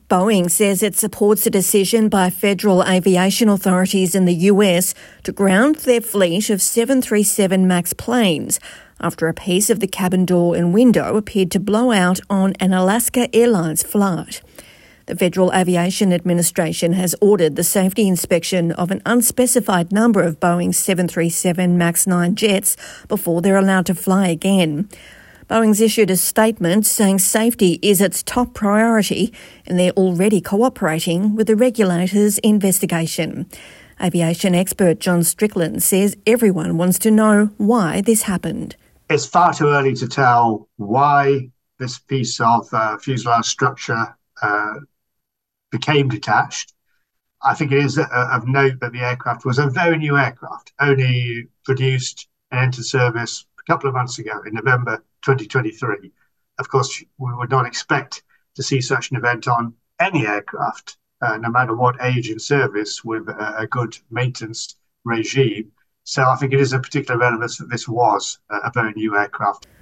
Boeing says it supports a decision by federal aviation authorities in the US to ground their fleet of 737 MAX planes after a piece of the cabin door and window appeared to blow out on an Alaska Airlines flight. The Federal Aviation Administration has ordered the safety inspection of an unspecified number of Boeing's 737 MAX 9 jets before they're allowed to fly again. Boeing's issued a statement saying safety is its top priority and they're already cooperating with the regulator's investigation. Aviation expert John Strickland says everyone wants to know why this happened. It's far too early to tell why this piece of fuselage structure became detached. I think it is of note that the aircraft was a very new aircraft, only produced and entered service a couple of months ago in November 2023. Of course, we would not expect to see such an event on any aircraft, no matter what age in service, with a good maintenance regime. So I think it is of particular relevance that this was a very new aircraft.